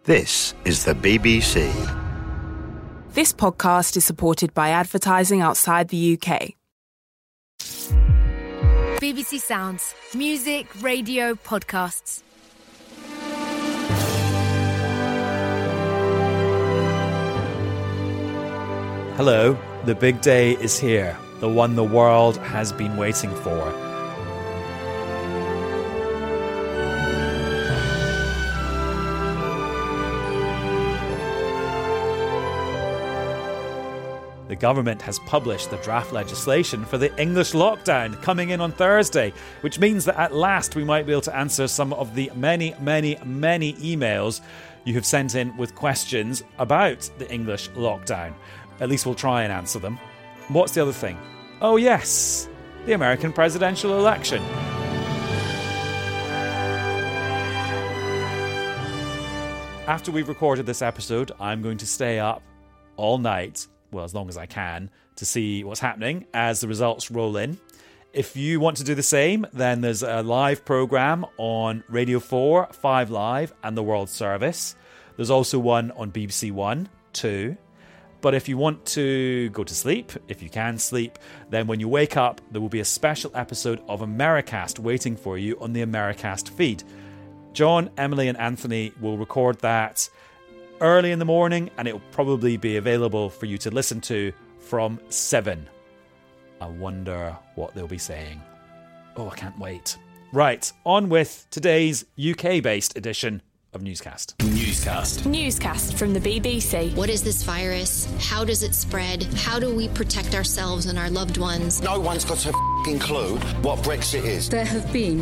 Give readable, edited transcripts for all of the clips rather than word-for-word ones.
This is the BBC. This podcast is supported by advertising outside the UK. BBC Sounds. Music, radio, podcasts. Hello, the big day is here, the one the world has been waiting for. The government has published the draft legislation for the English lockdown coming in on Thursday, which means that at last we might be able to answer some of the many emails you have sent in with questions about the English lockdown. At least we'll try and answer them. What's the other thing? Oh yes, the American presidential election. After we've recorded this episode, I'm going to stay up all night, well, as long as I can, to see what's happening as the results roll in. If you want to do the same, then there's a live programme on Radio 4, 5 Live and the World Service. There's also one on BBC One, 2. But if you want to go to sleep, if you can sleep, then when you wake up, there will be a special episode of Americast waiting for you on the Americast feed. John, Emily and Anthony will record that early in the morning, and it will probably be available for you to listen to from 7. I wonder what they'll be saying. Oh, I can't wait. Right, on with today's UK-based edition of Newscast. Newscast from the BBC. What is this virus? How does it spread? How do we protect ourselves and our loved ones? No one's got a f***ing clue what Brexit is. There have been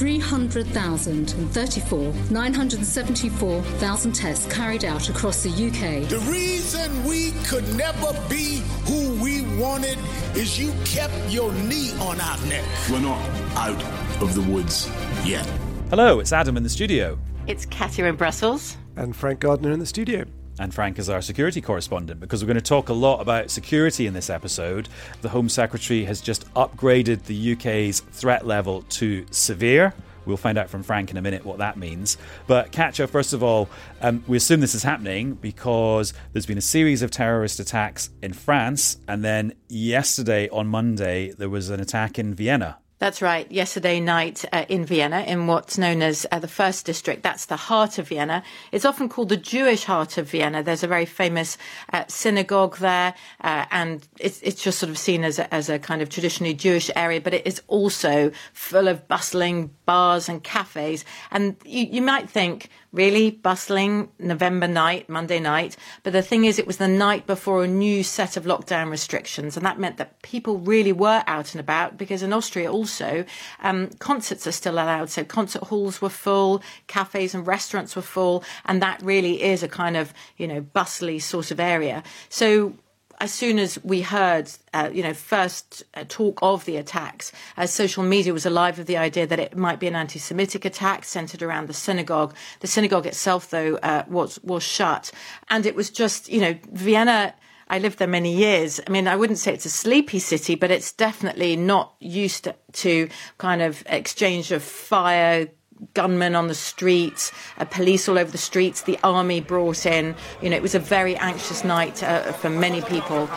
974,000 tests carried out across the UK. The reason we could never be who we wanted is you kept your knee on our neck. We're not out of the woods yet. Hello, it's Adam in the studio. It's Katya in Brussels. And Frank Gardner in the studio. And Frank is our security correspondent, because we're going to talk a lot about security in this episode. The Home Secretary has just upgraded the UK's threat level to severe. We'll find out from Frank in a minute what that means. But Katya, first of all, we assume this is happening because there's been a series of terrorist attacks in France, and then yesterday, on Monday, there was an attack in Vienna. That's right. Yesterday night in Vienna, in what's known as the First District, that's the heart of Vienna. It's often called the Jewish heart of Vienna. There's a very famous synagogue there, and it's just sort of seen as a kind of traditionally Jewish area, but it is also full of bustling bars and cafes. And you might think, really bustling November night, Monday night. But the thing is, it was the night before a new set of lockdown restrictions. And that meant that people really were out and about, because in Austria also, concerts are still allowed. So concert halls were full, cafes and restaurants were full. And that really is a kind of, bustly sort of area. So as soon as we heard, first talk of the attacks, social media was alive with the idea that it might be an anti-Semitic attack centred around the synagogue. The synagogue itself, though, was shut. And it was just, Vienna, I lived there many years. I mean, I wouldn't say it's a sleepy city, but it's definitely not used to kind of exchange of fire, gunmen on the streets, police all over the streets, the army brought in. It was a very anxious night for many people.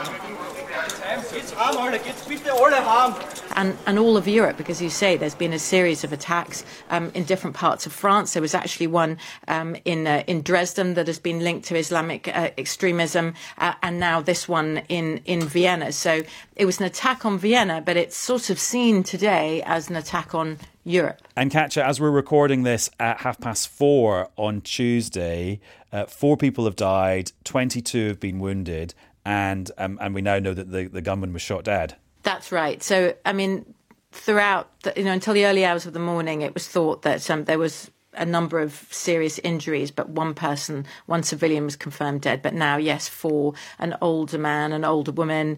And all of Europe, because you say there's been a series of attacks in different parts of France. There was actually one in Dresden that has been linked to Islamic extremism, and now this one in Vienna. So it was an attack on Vienna, but it's sort of seen today as an attack on Europe. And Katya, as we're recording this at 4:30 on Tuesday, 4 people have died, 22 have been wounded, and we now know that the gunman was shot dead. That's right. So, I mean, throughout, until the early hours of the morning, it was thought that there was a number of serious injuries, but one civilian was confirmed dead. But now, yes, 4, an older man, an older woman,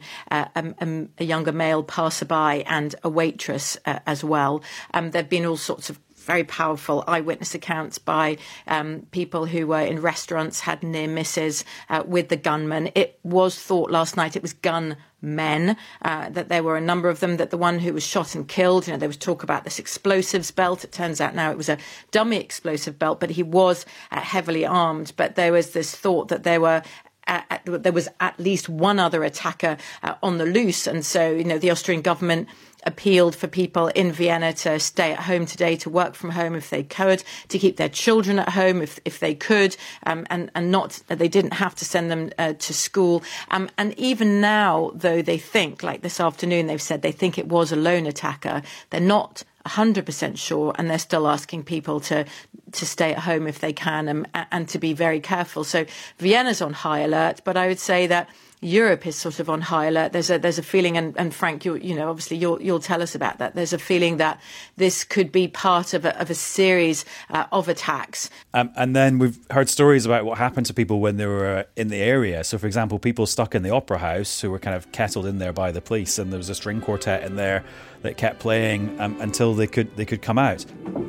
a younger male passerby and a waitress as well. There have been all sorts of very powerful eyewitness accounts by people who were in restaurants, had near misses with the gunmen. It was thought last night it was gunmen, that there were a number of them, that the one who was shot and killed, there was talk about this explosives belt. It turns out now it was a dummy explosive belt, but he was heavily armed. But there was this thought that there was at least one other attacker on the loose. And so, the Austrian government appealed for people in Vienna to stay at home today, to work from home if they could, to keep their children at home if they could, and not, they didn't have to send them to school. And even now, though they think, like this afternoon, they've said they think it was a lone attacker, they're not 100% sure, and they're still asking people to stay at home if they can, and to be very careful. So Vienna's on high alert, but I would say that Europe is sort of on high alert. There's a feeling, and Frank, obviously you'll tell us about that. There's a feeling that this could be part of a series of attacks. And then we've heard stories about what happened to people when they were in the area. So, for example, people stuck in the Opera House who were kind of kettled in there by the police, and there was a string quartet in there that kept playing until they could come out.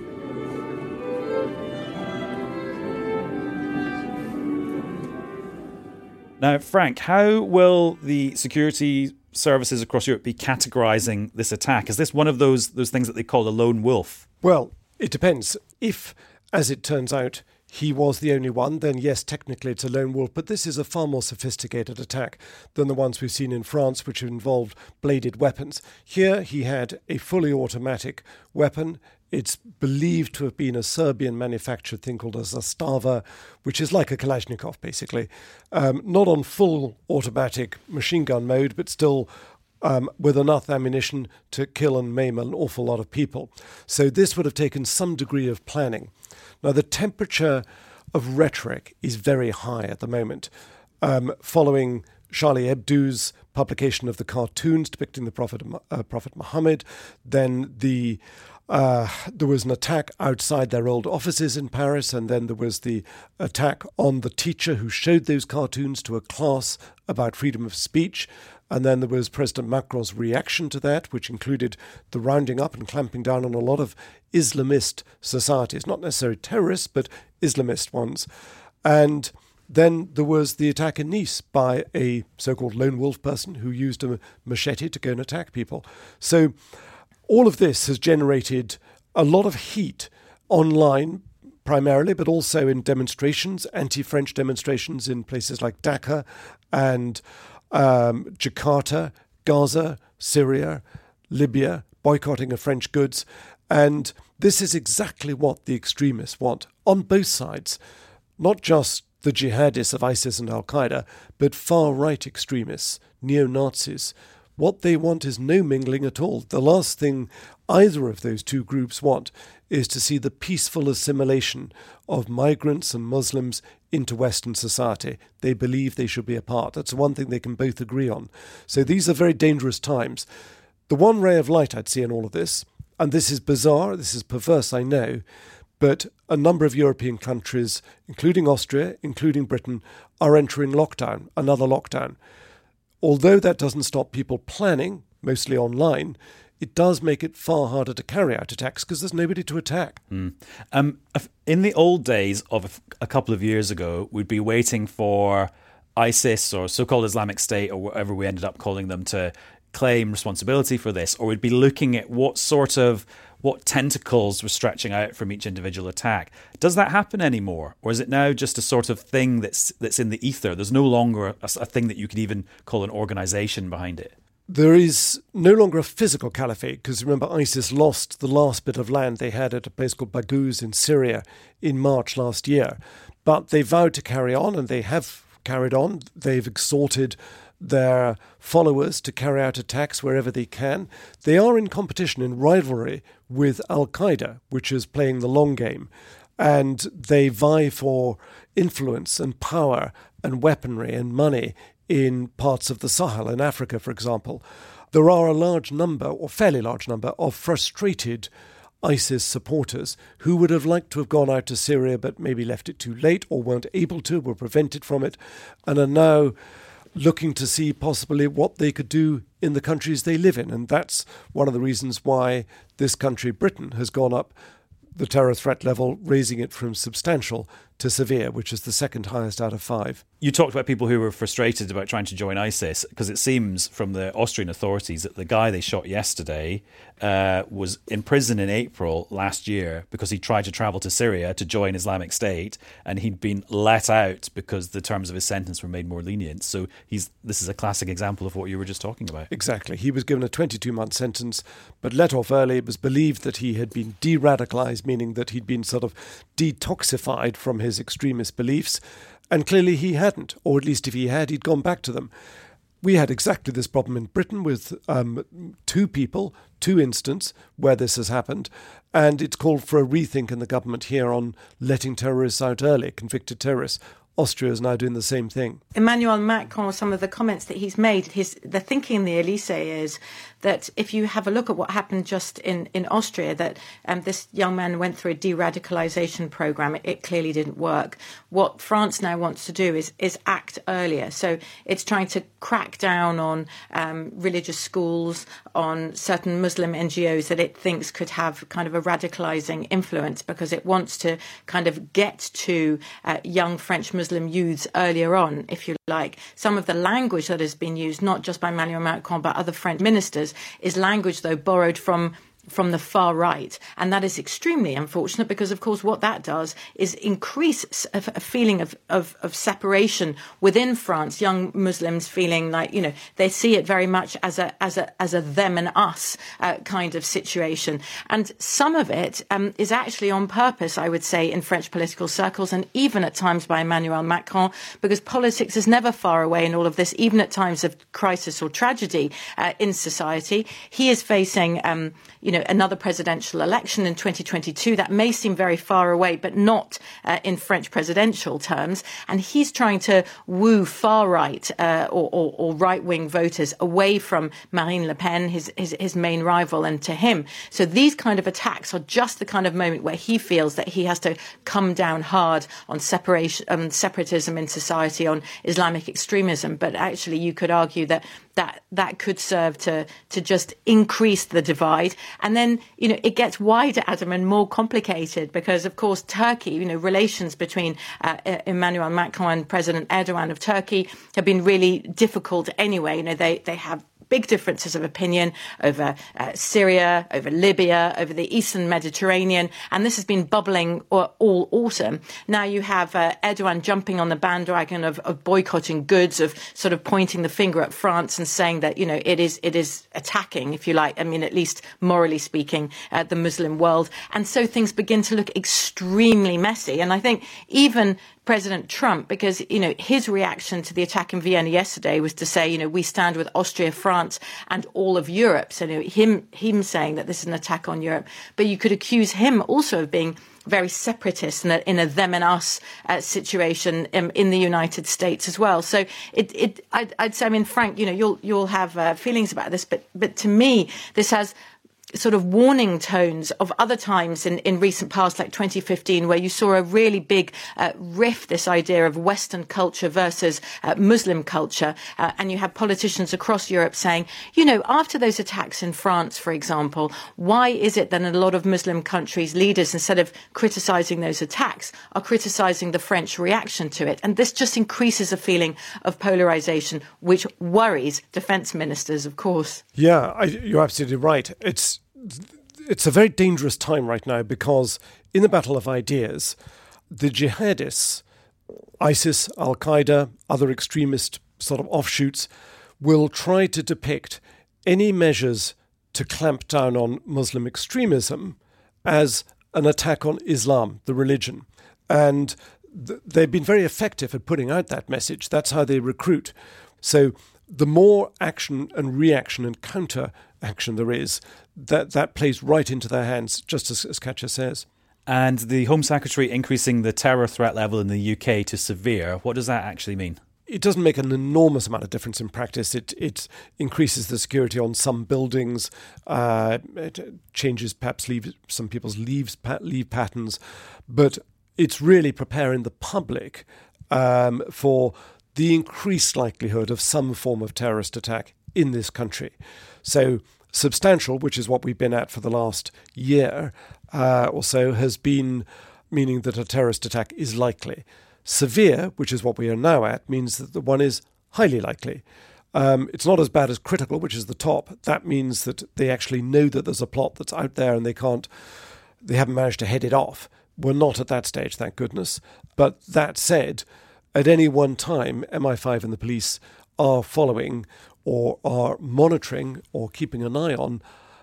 Now, Frank, how will the security services across Europe be categorising this attack? Is this one of those things that they call a lone wolf? Well, it depends. If, as it turns out, he was the only one, then yes, technically it's a lone wolf, but this is a far more sophisticated attack than the ones we've seen in France, which involved bladed weapons. Here he had a fully automatic weapon. It's believed to have been a Serbian-manufactured thing called a Zastava, which is like a Kalashnikov, basically. Not on full automatic machine gun mode, but still with enough ammunition to kill and maim an awful lot of people. So this would have taken some degree of planning. Now, the temperature of rhetoric is very high at the moment. Following Charlie Hebdo's publication of the cartoons depicting the Prophet Muhammad, then there was an attack outside their old offices in Paris, and then there was the attack on the teacher who showed those cartoons to a class about freedom of speech. And then there was President Macron's reaction to that, which included the rounding up and clamping down on a lot of Islamist societies, not necessarily terrorists, but Islamist ones. And then there was the attack in Nice by a so-called lone wolf person who used a machete to go and attack people. So all of this has generated a lot of heat online primarily, but also in demonstrations, anti-French demonstrations in places like Dhaka and Jakarta, Gaza, Syria, Libya, boycotting of French goods. And this is exactly what the extremists want on both sides, not just the jihadists of ISIS and Al-Qaeda, but far-right extremists, neo-Nazis. What they want is no mingling at all. The last thing either of those two groups want is to see the peaceful assimilation of migrants and Muslims into Western society. They believe they should be apart. That's one thing they can both agree on. So these are very dangerous times. The one ray of light I'd see in all of this, and this is bizarre, this is perverse, I know, but a number of European countries, including Austria, including Britain, are entering lockdown, another lockdown. Although that doesn't stop people planning, mostly online, it does make it far harder to carry out attacks because there's nobody to attack. In the old days of a couple of years ago, we'd be waiting for ISIS or so-called Islamic State or whatever we ended up calling them to claim responsibility for this, or we'd be looking at what tentacles were stretching out from each individual attack. Does that happen anymore? Or is it now just a sort of thing that's in the ether? There's no longer a thing that you could even call an organisation behind it. There is no longer a physical caliphate, because remember, ISIS lost the last bit of land they had at a place called Baghouz in Syria in March last year. But they vowed to carry on, and they have carried on. They've exhorted their followers to carry out attacks wherever they can. They are in competition, in rivalry with Al-Qaeda, which is playing the long game. And they vie for influence and power and weaponry and money in parts of the Sahel, in Africa, for example. There are a large number, or fairly large number, of frustrated ISIS supporters who would have liked to have gone out to Syria but maybe left it too late or weren't able to, were prevented from it, and are now looking to see possibly what they could do in the countries they live in. And that's one of the reasons why this country, Britain, has gone up the terror threat level, raising it from substantial to severe, which is the second highest out of 5. You talked about people who were frustrated about trying to join ISIS, because it seems from the Austrian authorities that the guy they shot yesterday was in prison in April last year because he tried to travel to Syria to join Islamic State, and he'd been let out because the terms of his sentence were made more lenient. So this is a classic example of what you were just talking about. Exactly. He was given a 22-month sentence, but let off early. It was believed that he had been de-radicalised, meaning that he'd been sort of detoxified from his extremist beliefs, and clearly he hadn't, or at least if he had, he'd gone back to them. We had exactly this problem in Britain with 2 incidents where this has happened, and it's called for a rethink in the government here on letting terrorists out early, convicted terrorists. Austria is now doing the same thing. Emmanuel Macron, some of the comments that he's made, the thinking in the Elysee is that if you have a look at what happened just in Austria, that this young man went through a de-radicalisation programme. It clearly didn't work. What France now wants to do is act earlier. So it's trying to crack down on religious schools, on certain Muslim NGOs that it thinks could have kind of a radicalising influence, because it wants to kind of get to young French Muslim youths earlier on, if you like. Some of the language that has been used, not just by Emmanuel Macron, but other French ministers, is language, though, borrowed from the far right. And that is extremely unfortunate because, of course, what that does is increase a feeling of separation within France. Young Muslims feeling like, they see it very much as a them and us kind of situation. And some of it is actually on purpose, I would say, in French political circles, and even at times by Emmanuel Macron, because politics is never far away in all of this, even at times of crisis or tragedy in society. He is facing, another presidential election in 2022. That may seem very far away, but not in French presidential terms. And he's trying to woo far-right or right-wing voters away from Marine Le Pen, his main rival, and to him. So these kind of attacks are just the kind of moment where he feels that he has to come down hard on separatism in society, on Islamic extremism. But actually, you could argue that could serve to just increase the divide. And then, it gets wider, Adam, and more complicated because, of course, Turkey, relations between Emmanuel Macron and President Erdogan of Turkey have been really difficult anyway. They have big differences of opinion over Syria, over Libya, over the Eastern Mediterranean, and this has been bubbling all autumn. Now you have Erdogan jumping on the bandwagon of boycotting goods, of sort of pointing the finger at France and saying that, it is attacking, if you like, at least morally speaking, the Muslim world. And so things begin to look extremely messy. And I think even President Trump, because, his reaction to the attack in Vienna yesterday was to say, we stand with Austria, France and all of Europe. So him saying that this is an attack on Europe. But you could accuse him also of being very separatist in a them and us situation in the United States as well. So I'd say, Frank, you'll have feelings about this, but to me, this has sort of warning tones of other times in recent past, like 2015, where you saw a really big rift, this idea of Western culture versus Muslim culture. And you have politicians across Europe saying, after those attacks in France, for example, why is it that in a lot of Muslim countries, leaders, instead of criticising those attacks, are criticising the French reaction to it? And this just increases a feeling of polarisation, which worries defence ministers, of course. Yeah, you're absolutely right. It's a very dangerous time right now because in the battle of ideas, the jihadists, ISIS, Al-Qaeda, other extremist sort of offshoots, will try to depict any measures to clamp down on Muslim extremism as an attack on Islam, the religion. And they've been very effective at putting out that message. That's how they recruit. So the more action and reaction and counter action there is, that plays right into their hands, just as Katja says. And the Home Secretary increasing the terror threat level in the UK to severe, what does that actually mean? It doesn't make an enormous amount of difference in practice. It increases the security on some buildings, it changes perhaps some people's leave patterns, but it's really preparing the public for the increased likelihood of some form of terrorist attack in this country. So substantial, which is what we've been at for the last year, or so has been meaning that a terrorist attack is likely. Severe, which is what we are now at, means that the one is highly likely. It's not as bad as critical, which is the top. That means that they actually know that there's a plot that's out there and they haven't managed to head it off. We're not at that stage, thank goodness. But that said, at any one time, MI5 and the police are following or are monitoring or keeping an eye on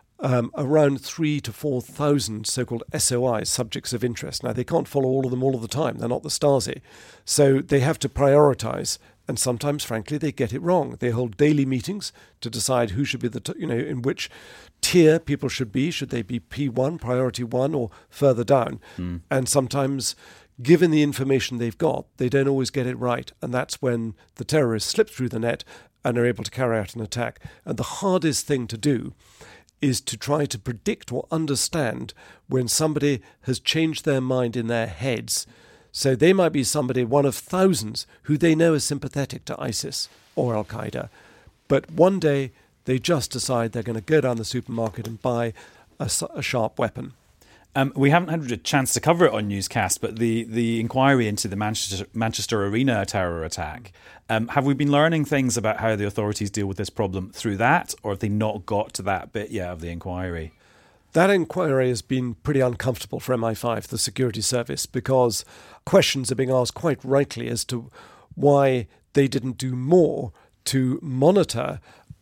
around 3,000 to 4,000 so-called SOIs, subjects of interest. Now, they can't follow all of them all of the time. They're not the Stasi. So they have to prioritise, and sometimes, frankly, they get it wrong. They hold daily meetings to decide who should be in which tier people should be. Should they be P1, priority 1, or further down? And sometimes, given the information they've got, they don't always get it right. And that's when the terrorists slip through the net and are able to carry out an attack. And the hardest thing to do is to try to predict or understand when somebody has changed their mind in their heads. So they might be somebody, one of thousands, who they know is sympathetic to ISIS or Al-Qaeda. But one day they just decide they're going to go down the supermarket and buy a sharp weapon. We haven't had a chance to cover it on Newscast, but the inquiry into the Manchester Arena terror attack, have we been learning things about how the authorities deal with this problem through that, or have they not got to that bit yet of the inquiry? That inquiry has been pretty uncomfortable for MI5, the security service, because questions are being asked quite rightly as to why they didn't do more to monitor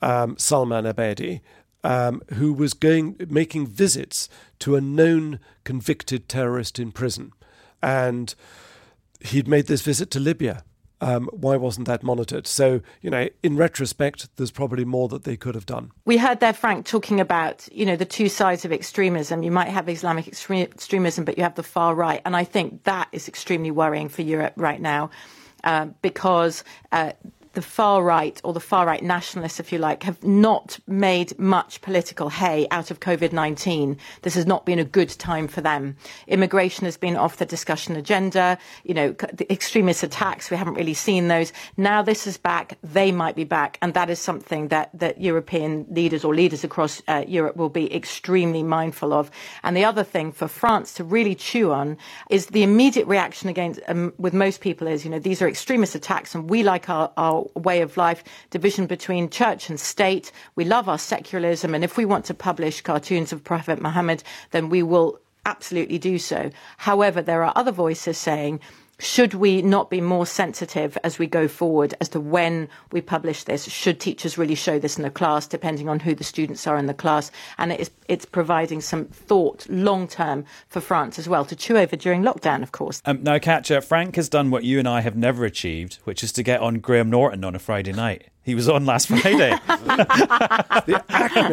Salman Abedi, who was making visits to a known convicted terrorist in prison. And he'd made this visit to Libya. Why wasn't that monitored? So, in retrospect, there's probably more that they could have done. We heard there, Frank, talking about, the two sides of extremism. You might have Islamic extremism, but you have the far right. And I think that is extremely worrying for Europe right now because the far right, or the far right nationalists, if you like, have not made much political hay out of COVID-19. This has not been a good time for them. Immigration has been off the discussion agenda. The extremist attacks, we haven't really seen those. Now this is back. They might be back. And that is something that European leaders or leaders across Europe will be extremely mindful of. And the other thing for France to really chew on is the immediate reaction against, with most people is, these are extremist attacks and we like our way of life, division between church and state. We love our secularism, and if we want to publish cartoons of Prophet Muhammad, then we will absolutely do so. However, there are other voices saying, should we not be more sensitive as we go forward as to when we publish this? Should teachers really show this in the class, depending on who the students are in the class? And it's providing some thought long-term for France as well, to chew over during lockdown, of course. Now, Katja, Frank has done what you and I have never achieved, which is to get on Graham Norton on a Friday night. He was on last Friday. The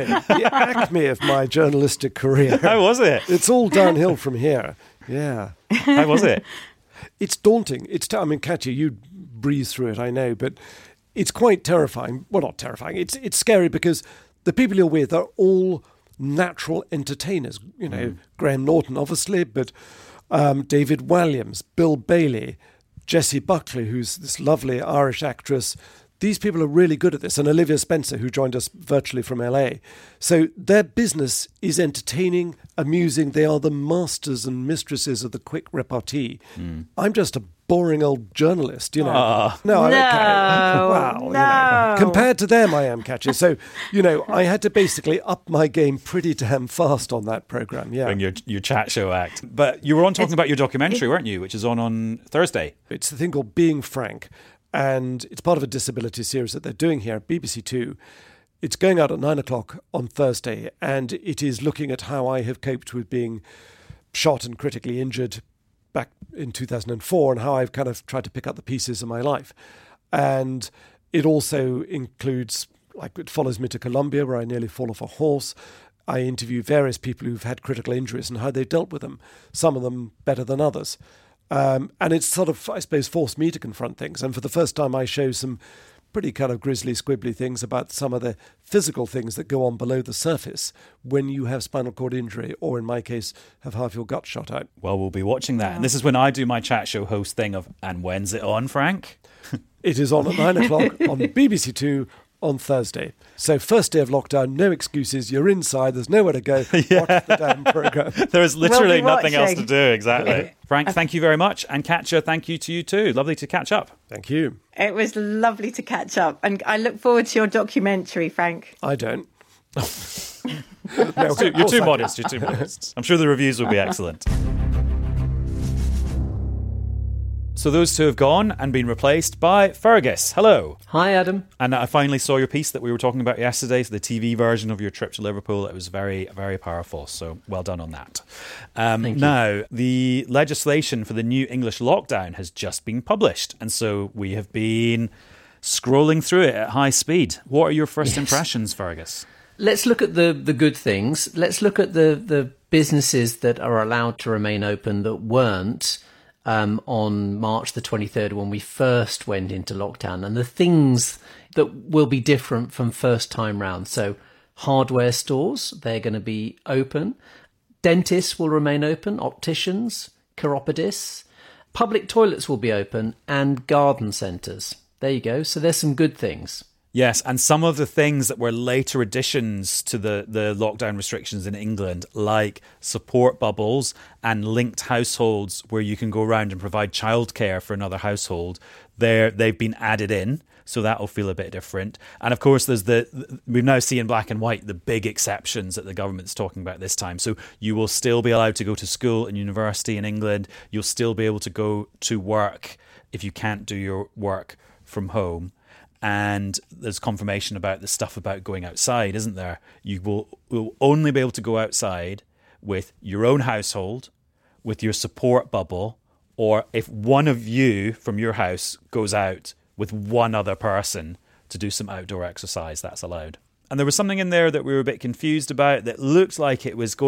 acme of my journalistic career. How was it? It's all downhill from here. Yeah. How was it? It's daunting. Katja, you breeze through it, I know, but it's quite terrifying. Well, not terrifying. It's scary because the people you're with are all natural entertainers. Graham Norton, obviously, but David Walliams, Bill Bailey, Jessie Buckley, who's this lovely Irish actress. These people are really good at this. And Olivia Spencer, who joined us virtually from LA. So their business is entertaining, amusing. They are the masters and mistresses of the quick repartee. I'm just a boring old journalist, No, I don't care. Wow, compared to them, I am Katja. So, I had to basically up my game pretty damn fast on that programme, yeah. Bring your chat show act. But you were on talking about your documentary, weren't you, which is on Thursday? It's the thing called Being Frank. And it's part of a disability series that they're doing here at BBC Two. It's going out at 9:00 on Thursday, and it is looking at how I have coped with being shot and critically injured back in 2004 and how I've kind of tried to pick up the pieces of my life. And it also includes, it follows me to Colombia, where I nearly fall off a horse. I interview various people who've had critical injuries and how they dealt with them, some of them better than others. And it's sort of, I suppose, forced me to confront things. And for the first time, I show some pretty kind of grisly, squibbly things about some of the physical things that go on below the surface when you have spinal cord injury, or in my case, have half your gut shot out. Well, we'll be watching that. And this is when I do my chat show host thing of, and when's it on, Frank? It is on at 9:00 on BBC Two on Thursday. So first day of lockdown, no excuses. You're inside. There's nowhere to go. Watch the damn programme. There is literally nothing else to do. Exactly. Frank, thank you very much. And Katja, thank you to you too. Lovely to catch up. Thank you. It was lovely to catch up. And I look forward to your documentary, Frank. I don't. No, you're too modest. You're too modest. I'm sure the reviews will be excellent. So those two have gone and been replaced by Fergus. Hello. Hi, Adam. And I finally saw your piece that we were talking about yesterday, so the TV version of your trip to Liverpool. It was very, very powerful. So well done on that. Thank you. Now, the legislation for the new English lockdown has just been published. And so we have been scrolling through it at high speed. What are your first impressions, Fergus? Let's look at the good things. Let's look at the businesses that are allowed to remain open that weren't on March the 23rd when we first went into lockdown, and the things that will be different from first time round. So hardware stores, they're going to be open. Dentists will remain open, opticians, chiropodists. Public toilets will be open, and garden centres. There you go. So there's some good things. Yes, and some of the things that were later additions to the lockdown restrictions in England, like support bubbles and linked households where you can go around and provide childcare for another household, they've been added in, so that will feel a bit different. And of course, we now see in black and white the big exceptions that the government's talking about this time. So you will still be allowed to go to school and university in England. You'll still be able to go to work if you can't do your work from home. And there's confirmation about the stuff about going outside, isn't there? You will only be able to go outside with your own household, with your support bubble, or if one of you from your house goes out with one other person to do some outdoor exercise, that's allowed. And there was something in there that we were a bit confused about that looked like it was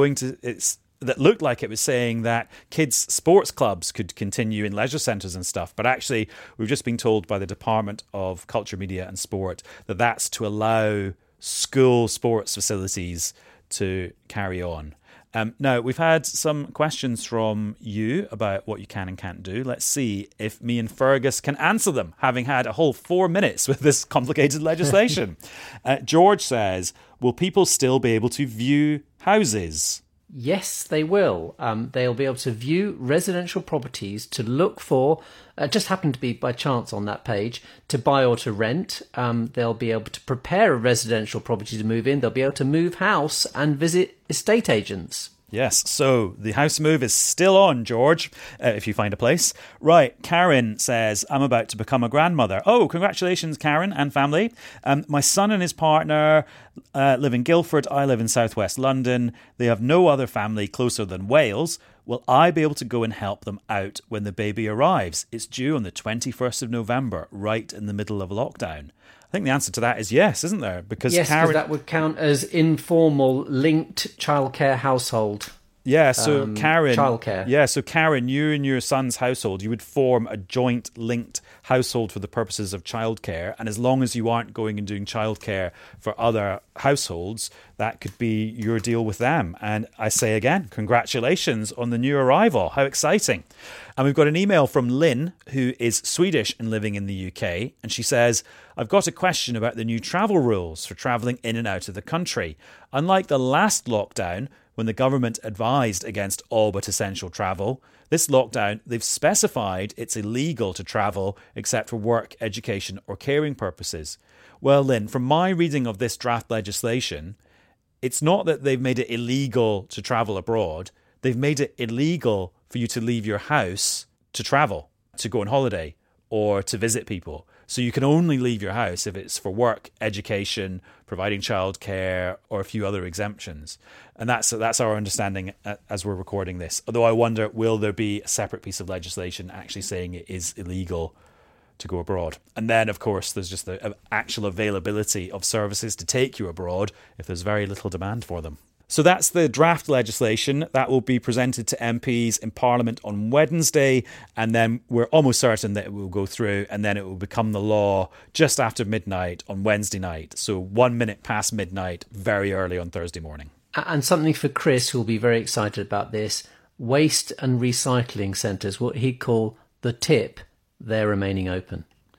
saying that kids' sports clubs could continue in leisure centres and stuff. But actually, we've just been told by the Department of Culture, Media and Sport that that's to allow school sports facilities to carry on. Now, we've had some questions from you about what you can and can't do. Let's see if me and Fergus can answer them, having had a whole 4 minutes with this complicated legislation. George says, will people still be able to view houses? Yes, they will. They'll be able to view residential properties to look for, just happened to be by chance on that page, to buy or to rent. They'll be able to prepare a residential property to move in. They'll be able to move house and visit estate agents. Yes, so the house move is still on, George, if you find a place. Right, Karen says, I'm about to become a grandmother. Oh, congratulations, Karen and family. My son and his partner live in Guildford. I live in southwest London. They have no other family closer than Wales. Will I be able to go and help them out when the baby arrives? It's due on the 21st of November, right in the middle of lockdown. I think the answer to that is yes, isn't there? Because Karen, that would count as informal linked childcare household. Yeah, so Karen, childcare. Yeah, so Karen, you and your son's household, you would form a joint linked household for the purposes of childcare. And as long as you aren't going and doing childcare for other households, that could be your deal with them. And I say again, congratulations on the new arrival. How exciting. And we've got an email from Lynn, who is Swedish and living in the UK. And she says, I've got a question about the new travel rules for travelling in and out of the country. Unlike the last lockdown, when the government advised against all but essential travel, this lockdown, they've specified it's illegal to travel except for work, education or caring purposes. Well, Lynn, from my reading of this draft legislation, it's not that they've made it illegal to travel abroad. They've made it illegal for you to leave your house to travel, to go on holiday or to visit people. So you can only leave your house if it's for work, education, providing childcare, or a few other exemptions. And that's our understanding as we're recording this. Although I wonder, will there be a separate piece of legislation actually saying it is illegal to go abroad? And then, of course, there's just the actual availability of services to take you abroad if there's very little demand for them. So that's the draft legislation that will be presented to MPs in Parliament on Wednesday, and then we're almost certain that it will go through, and then it will become the law just after midnight on Wednesday night. So 1 minute past midnight, very early on Thursday morning. And something for Chris, who'll be very excited about this, waste and recycling centres, what he'd call the tip, they're remaining open.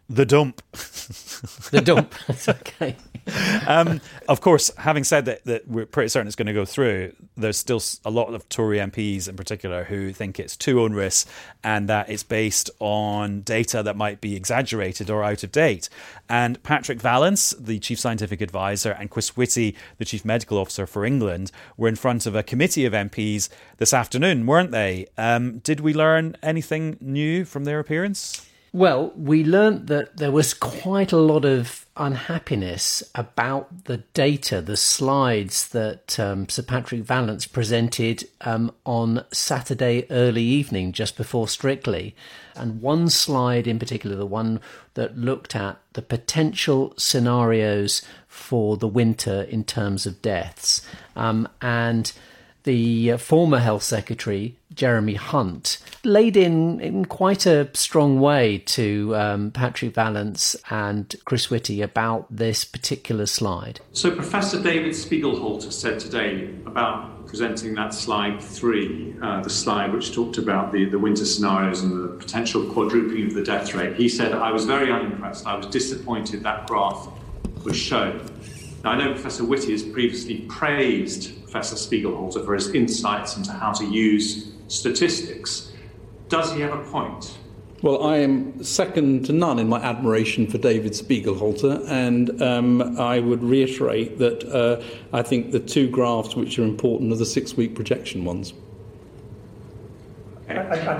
The dump. The dump. That's okay. Of course, having said that we're pretty certain it's going to go through, there's still a lot of Tory MPs in particular who think it's too onerous and that it's based on data that might be exaggerated or out of date. And Patrick Vallance, the Chief Scientific Advisor, and Chris Whitty, the Chief Medical Officer for England, were in front of a committee of MPs this afternoon, weren't they? Did we learn anything new from their appearance? Well, we learnt that there was quite a lot of unhappiness about the data, the slides that Sir Patrick Vallance presented on Saturday early evening, just before Strictly. And one slide in particular, the one that looked at the potential scenarios for the winter in terms of deaths. And the former Health Secretary, Jeremy Hunt, laid in quite a strong way to Patrick Vallance and Chris Whitty about this particular slide. So Professor David Spiegelhalter said today about presenting that slide 3, the slide which talked about the winter scenarios and the potential quadrupling of the death rate. He said, "I was very unimpressed. I was disappointed that graph was shown." Now, I know Professor Whitty has previously praised Professor Spiegelhalter for his insights into how to use statistics. Does he have a point? Well, I am second to none in my admiration for David Spiegelhalter, and I would reiterate that I think the two graphs which are important are the 6-week projection ones. Can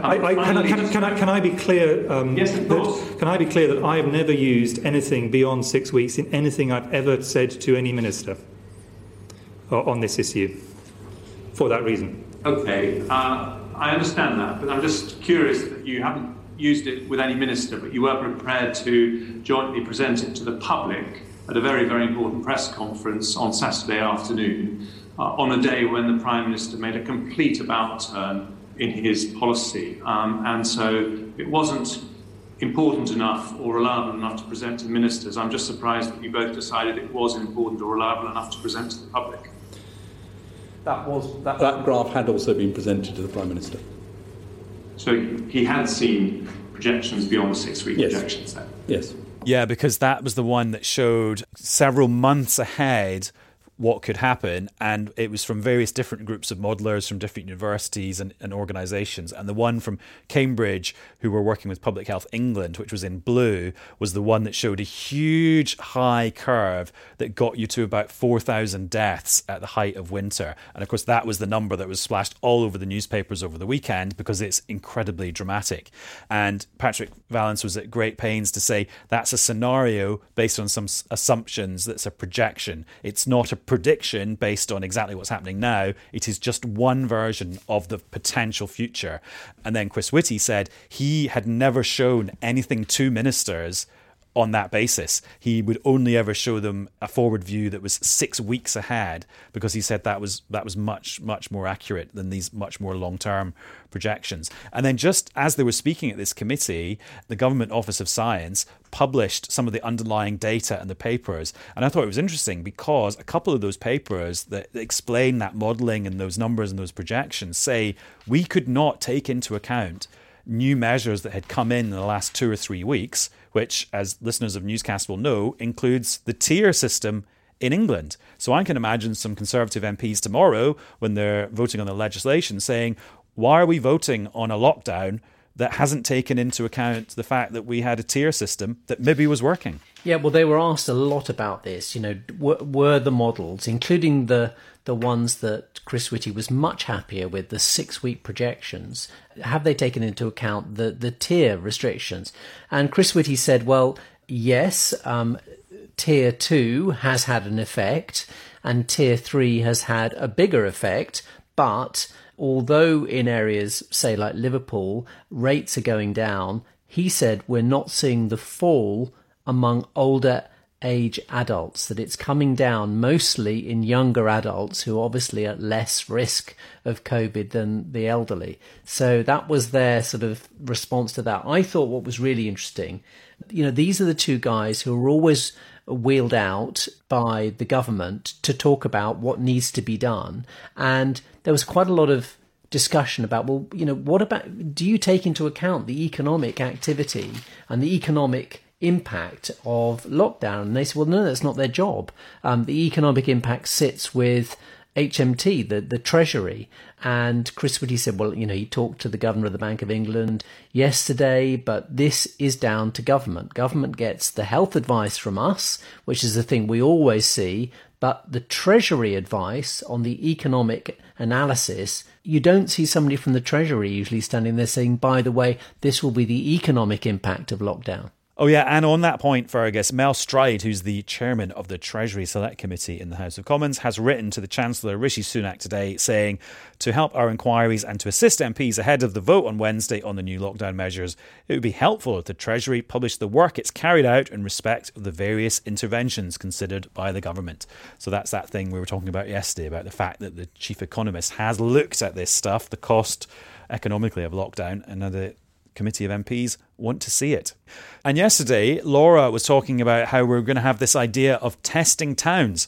I be clear? Yes, of course. Can I be clear that I have never used anything beyond 6 weeks in anything I've ever said to any minister on this issue, for that reason? Okay, I understand that, but I'm just curious that you haven't used it with any minister, but you were prepared to jointly present it to the public at a very, very important press conference on Saturday afternoon, on a day when the Prime Minister made a complete about-turn in his policy. And so it wasn't important enough or reliable enough to present to ministers. I'm just surprised that you both decided it was important or reliable enough to present to the public. That graph had also been presented to the Prime Minister. So he had seen projections beyond the 6-week Yes. projections then? Yes. Yeah, because that was the one that showed several months ahead what could happen, and it was from various different groups of modellers from different universities and organisations. And the one from Cambridge, who were working with Public Health England, which was in blue, was the one that showed a huge high curve that got you to about 4,000 deaths at the height of winter. And of course, that was the number that was splashed all over the newspapers over the weekend because it's incredibly dramatic. And Patrick Vallance was at great pains to say that's a scenario based on some assumptions, that's a projection. It's not a prediction based on exactly what's happening now. It is just one version of the potential future. And then Chris Whitty said he had never shown anything to ministers on that basis. He would only ever show them a forward view that was 6 weeks ahead, because he said that was much, much more accurate than these much more long-term projections. And then just as they were speaking at this committee, the Government Office of Science published some of the underlying data and the papers. And I thought it was interesting because a couple of those papers that explain that modelling and those numbers and those projections say we could not take into account new measures that had come in the last 2 or 3 weeks, which, as listeners of Newscast will know, includes the tier system in England. So I can imagine some Conservative MPs tomorrow, when they're voting on the legislation, saying, why are we voting on a lockdown that hasn't taken into account the fact that we had a tier system that maybe was working? Yeah, well, they were asked a lot about this. You know, were the models, including the ones that Chris Whitty was much happier with, the 6-week projections, have they taken into account the tier restrictions? And Chris Whitty said, well, yes, tier 2 has had an effect and tier 3 has had a bigger effect, but although in areas, say like Liverpool, rates are going down, he said we're not seeing the fall among older age adults, that it's coming down mostly in younger adults who are obviously at less risk of COVID than the elderly. So that was their sort of response to that. I thought what was really interesting, you know, these are the two guys who are always wheeled out by the government to talk about what needs to be done. And there was quite a lot of discussion about, well, you know, what about, do you take into account the economic activity and the economic impact of lockdown. And they said, well, no, that's not their job. The economic impact sits with HMT, the Treasury. And Chris Whitty said, well, he talked to the governor of the Bank of England yesterday, but this is down to government. Government gets the health advice from us, which is the thing we always see, but the Treasury advice on the economic analysis, you don't see somebody from the Treasury usually standing there saying, by the way, this will be the economic impact of lockdown. Oh, yeah, and on that point, Fergus, Mel Stride, who's the chairman of the Treasury Select Committee in the House of Commons, has written to the Chancellor Rishi Sunak today saying, to help our inquiries and to assist MPs ahead of the vote on Wednesday on the new lockdown measures, it would be helpful if the Treasury published the work it's carried out in respect of the various interventions considered by the government. So that's that thing we were talking about yesterday, about the fact that the chief economist has looked at this stuff, the cost economically of lockdown, and the committee of MPs want to see it. And yesterday, Laura was talking about how we're going to have this idea of testing towns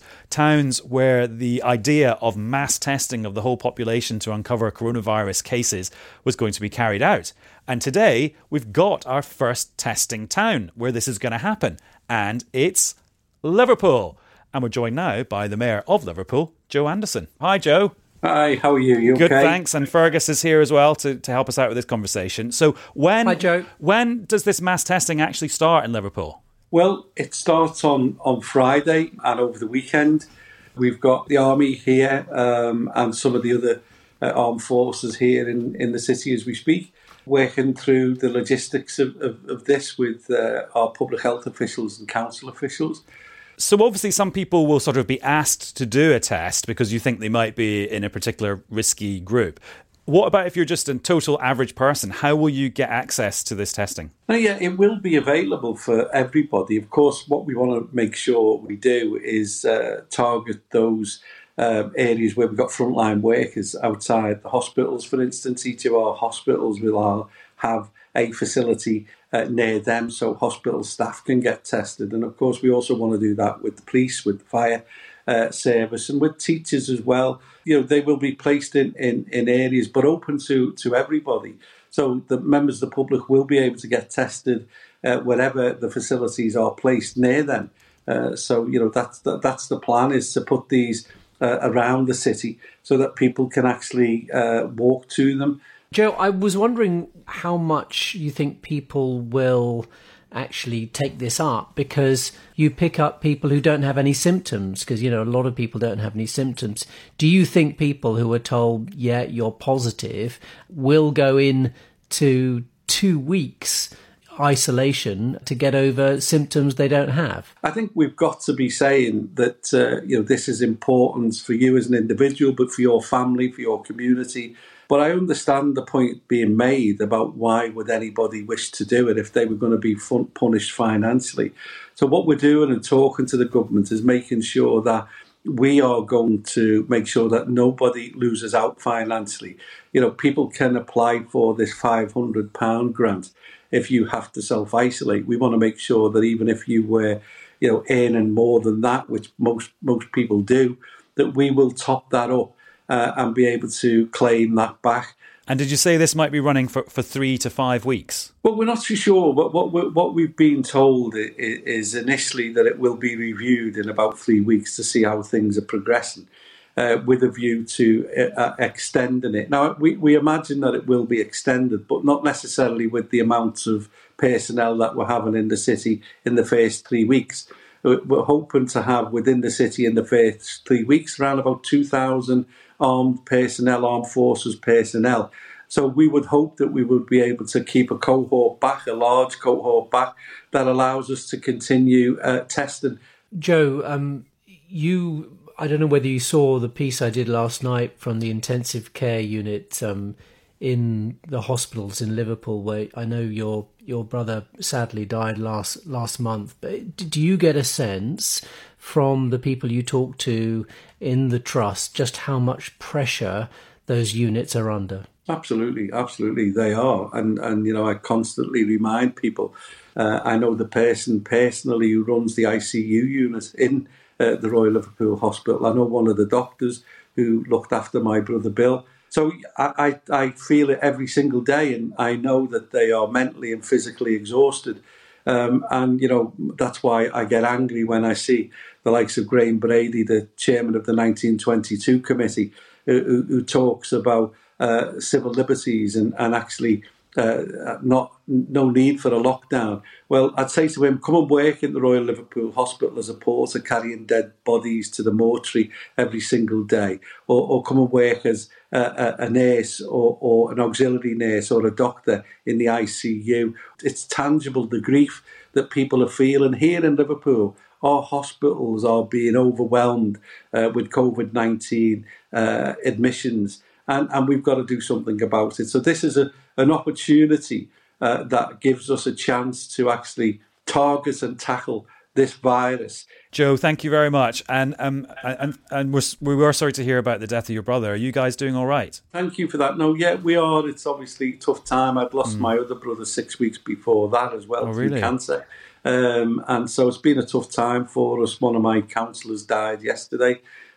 where the idea of mass testing of the whole population to uncover coronavirus cases was going to be carried out. And today, we've got our first testing town where this is going to happen. And it's Liverpool. And we're joined now by the Mayor of Liverpool, Joe Anderson. Hi, Joe. Hi, how are you? You Good, okay? Thanks. And Fergus is here as well to help us out with this conversation. So Hi, Joe. When does this mass testing actually start in Liverpool? Well, it starts on Friday and over the weekend. We've got the Army here and some of the other armed forces here in the city as we speak, working through the logistics of this with our public health officials and council officials. So obviously some people will sort of be asked to do a test because you think they might be in a particular risky group. What about if you're just a total average person? How will you get access to this testing? Yeah, it will be available for everybody. Of course, what we want to make sure we do is target those areas where we've got frontline workers outside the hospitals. For instance, each of our hospitals will have a facility near them so hospital staff can get tested. And of course, we also want to do that with the police, with the fire service and with teachers as well. They will be placed in areas, but open to everybody. So the members of the public will be able to get tested wherever the facilities are placed near them. That's the plan, is to put these around the city so that people can actually walk to them. Joe, I was wondering how much you think people will actually take this up, because you pick up people who don't have any symptoms, because, a lot of people don't have any symptoms. Do you think people who are told, yeah, you're positive, will go in to 2 weeks isolation to get over symptoms they don't have? I think we've got to be saying that, this is important for you as an individual, but for your family, for your community. But I understand the point being made about why would anybody wish to do it if they were going to be punished financially. So what we're doing and talking to the government is making sure that we are going to make sure that nobody loses out financially. People can apply for this £500 grant if you have to self-isolate. We want to make sure that even if you were, earning more than that, which most people do, that we will top that up. And be able to claim that back. And did you say this might be running for 3 to 5 weeks? Well, we're not too sure, but what we've been told is initially that it will be reviewed in about 3 weeks to see how things are progressing, with a view to extending it. Now, we imagine that it will be extended, but not necessarily with the amount of personnel that we're having in the city in the first 3 weeks. We're hoping to have within the city in the first 3 weeks around about 2,000 armed forces personnel. So we would hope that we would be able to keep a large cohort back that allows us to continue testing. Joe, I don't know whether you saw the piece I did last night from the intensive care unit in the hospitals in Liverpool, where I know your brother sadly died last month. But do you get a sense from the people you talk to in the trust just how much pressure those units are under? Absolutely, they are. And I constantly remind people. I know the person personally who runs the ICU unit in the Royal Liverpool Hospital. I know one of the doctors who looked after my brother Bill. So I feel it every single day, and I know that they are mentally and physically exhausted. And, that's why I get angry when I see the likes of Graham Brady, the chairman of the 1922 committee, who talks about civil liberties and actually no need for a lockdown. Well, I'd say to him, come and work in the Royal Liverpool Hospital as a porter, carrying dead bodies to the mortuary every single day, or come and work as a nurse or an auxiliary nurse or a doctor in the ICU. It's tangible, the grief that people are feeling here in Liverpool. Our hospitals are being overwhelmed with COVID-19 admissions, and we've got to do something about it. So this is an opportunity that gives us a chance to actually target and tackle this virus. Joe, thank you very much. And we were sorry to hear about the death of your brother. Are you guys doing all right? Thank you for that. No, yeah, we are. It's obviously a tough time. I'd lost my other brother 6 weeks before that as well through cancer. And so it's been a tough time for us. One of my counsellors died yesterday.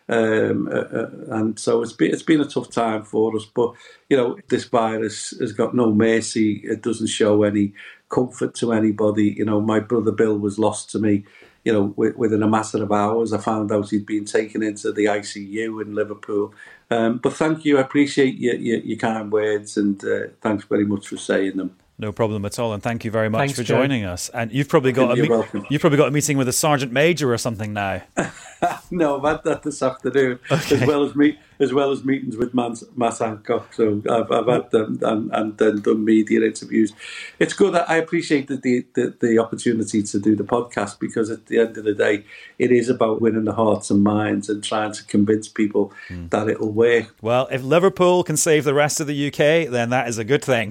And so it's been a tough time for us. But, this virus has got no mercy. It doesn't show any comfort to anybody. My brother Bill was lost to me, within a matter of hours. I found out he'd been taken into the ICU in Liverpool. But thank you. I appreciate your kind words, and thanks very much for saying them. No problem at all, and thank you very much for joining us. And you've probably got a meeting with a sergeant major or something now. No, I've had that this afternoon, as well as meetings with Matt Hancock. So I've had them and then done media interviews. It's good. I appreciate the opportunity to do the podcast, because at the end of the day, it is about winning the hearts and minds and trying to convince people that it'll work. Well, if Liverpool can save the rest of the UK, then that is a good thing.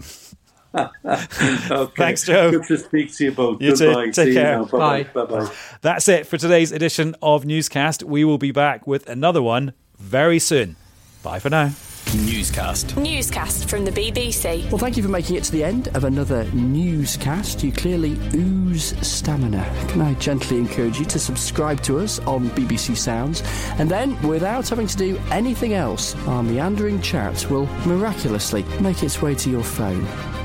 Okay. Thanks, Joe. Good to speak to you both. You Goodbye. too. Take care. Bye. Bye. That's it for today's edition of Newscast. We will be back with another one very soon. Bye for now. Newscast from the BBC. Well, thank you for making it to the end of another newscast. You clearly ooze stamina. Can I gently encourage you to subscribe to us on BBC Sounds, and then, without having to do anything else, our meandering chat will miraculously make its way to your phone.